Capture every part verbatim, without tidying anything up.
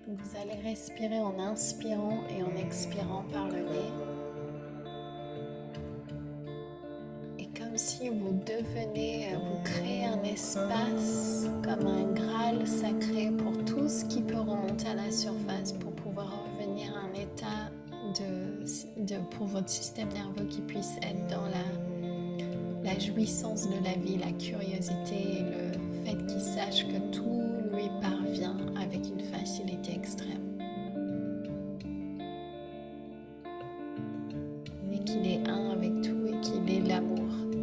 Donc vous allez respirer en inspirant et en expirant par le nez. Et comme si vous devenez, vous créez un espace comme un Graal sacré pour tout ce qui peut remonter à la surface pour pouvoir revenir à un état de, de, pour votre système nerveux qui puisse être dans la, la jouissance de la vie, la curiosité et le fait qu'il sache que tout lui parvient avec une facilité extrême et qu'il est un avec tout et qu'il est l'amour.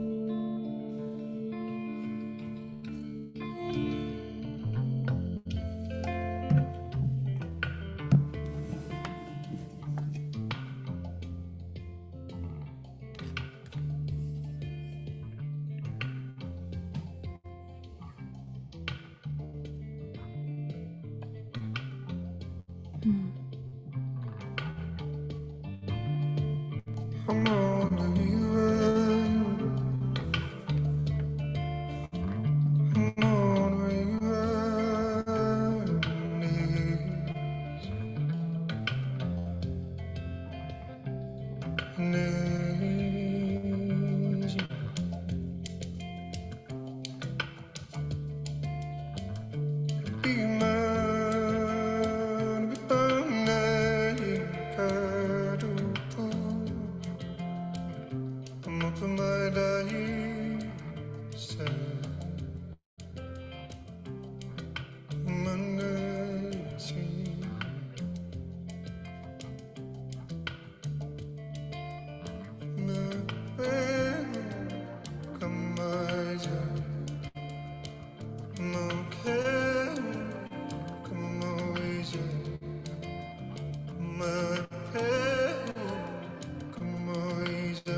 I'm on the river. I'm on the river. Knees. Be man, be burning. I'm up in my dying cell. I'm nursing. No pain, come on, no care, come on, my pain, come on.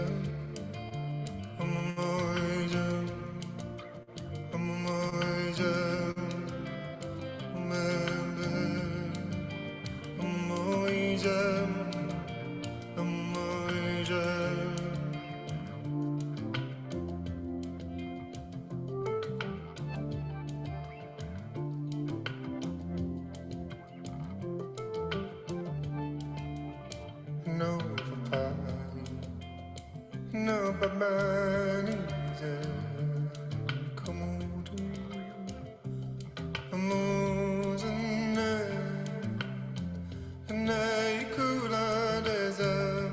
No, no, but man is come on, I'm losing and I could have deserved.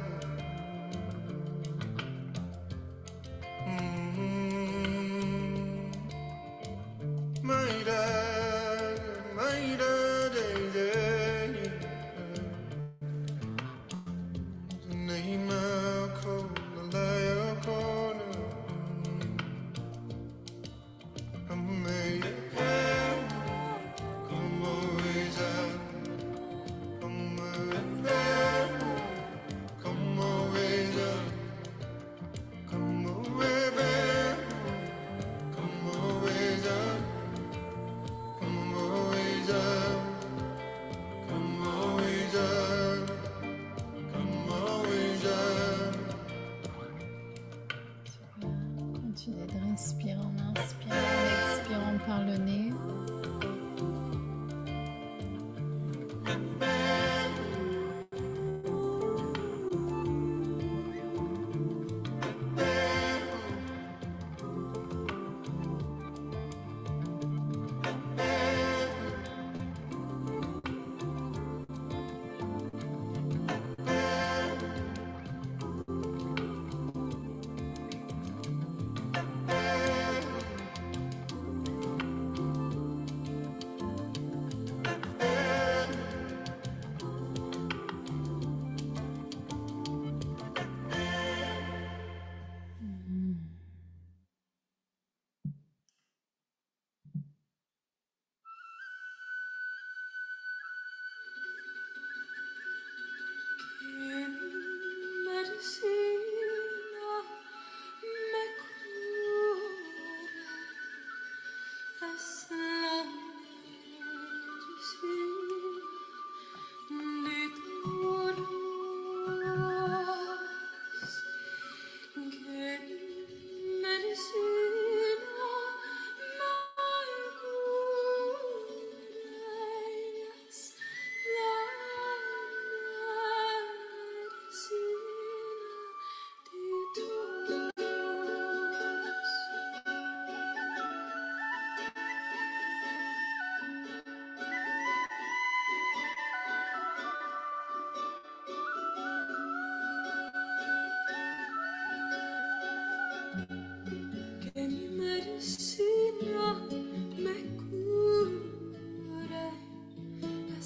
My dad, my dad, the name I call the liar corner. I made it happen. Come always out. Come away, come always out. Come away, babe. Come always out. Come always out. Come always out. Come always out. Continuez de respirer en inspirant, en expirant par le nez.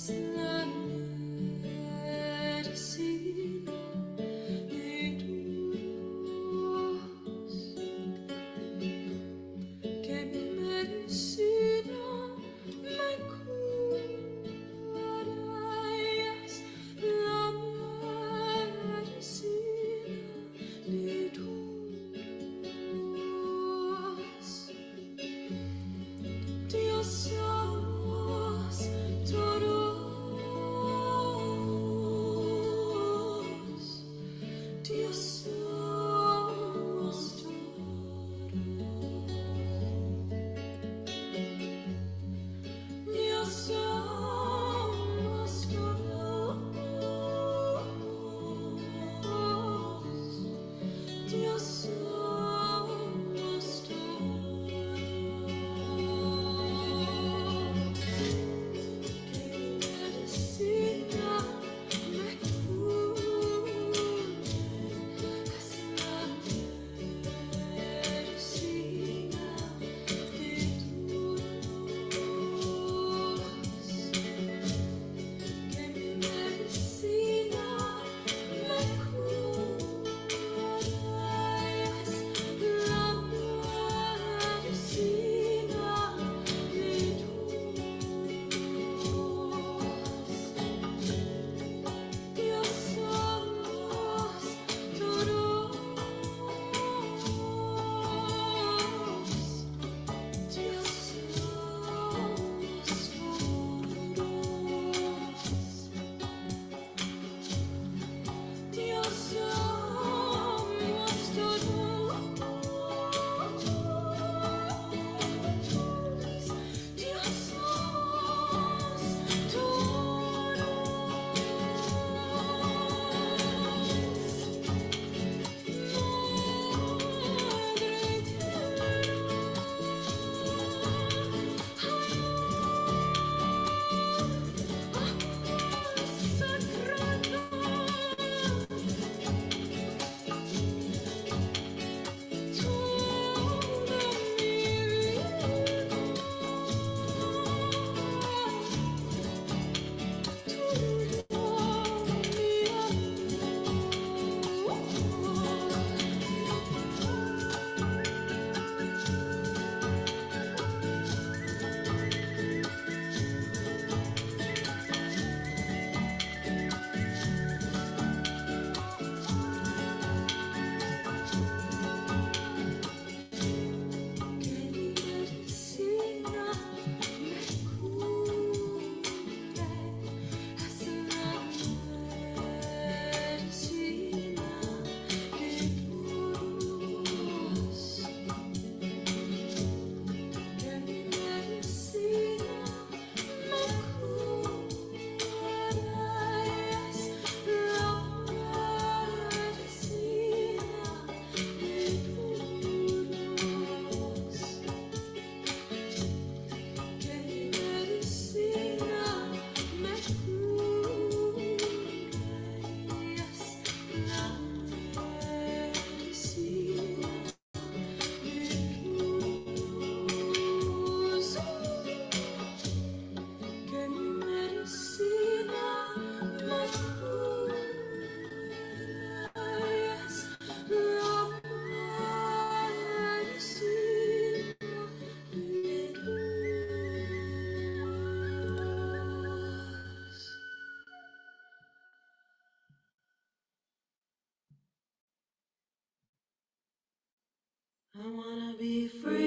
I wanna be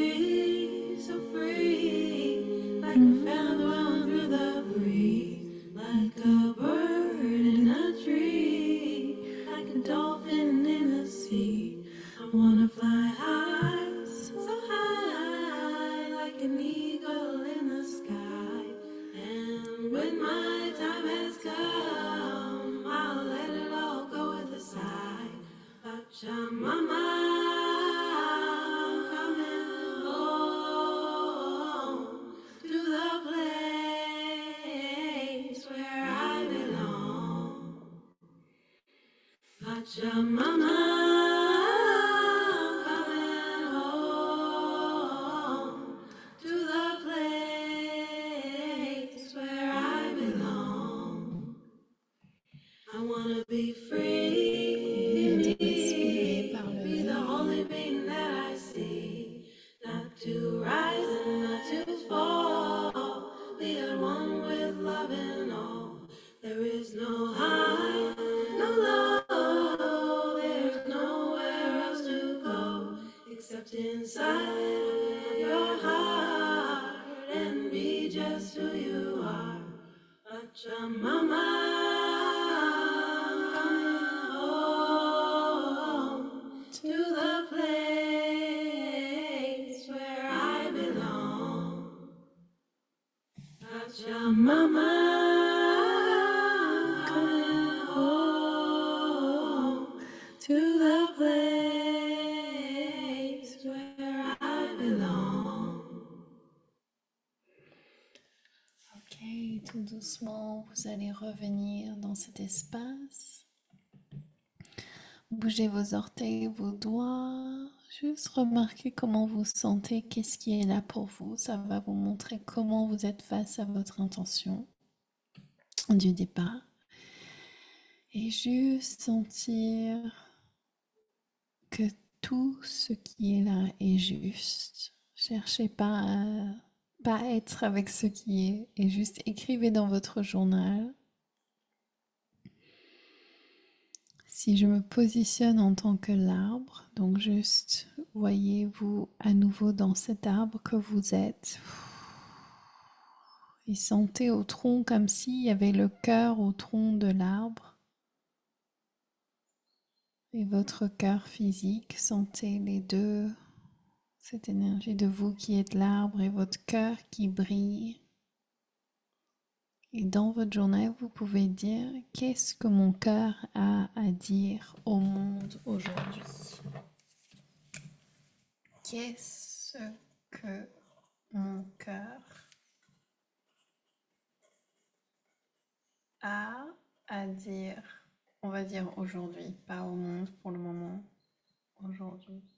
free, so free, like a feather under the breeze, like a bird in a tree, like a dolphin in the sea. I wanna fly high, so high, like an eagle in the sky. And when my time has come, I'll let it all go with a sigh. Pachamama. Pachamama, coming home to the place where I belong. wanna be Vous free, pouvez respirer par le be the nez. only being that I see, not to rise and not to fall, be at one with love and all. There is no high, no low, there's nowhere else to go except inside your heart and be just who you are. Pachamama, home to the place where I belong. Pachamama, coming home to the place where I belong. Ok, tout doucement, vous allez revenir dans cet espace. Bougez vos orteils, vos doigts. Juste remarquez comment vous sentez, qu'est-ce qui est là pour vous. Ça va vous montrer comment vous êtes face à votre intention du départ. Et juste sentir que tout ce qui est là est juste. Cherchez pas à pas être avec ce qui est et juste écrivez dans votre journal. Si je me positionne en tant que l'arbre, donc juste voyez-vous à nouveau dans cet arbre que vous êtes. Et sentez au tronc comme s'il y avait le cœur au tronc de l'arbre. Et votre cœur physique, sentez les deux, cette énergie de vous qui êtes l'arbre et votre cœur qui brille. Et dans votre journée, vous pouvez dire « Qu'est-ce que mon cœur a à dire au monde aujourd'hui ?» Qu'est-ce que mon cœur a à dire, on va dire aujourd'hui, pas au monde pour le moment, aujourd'hui.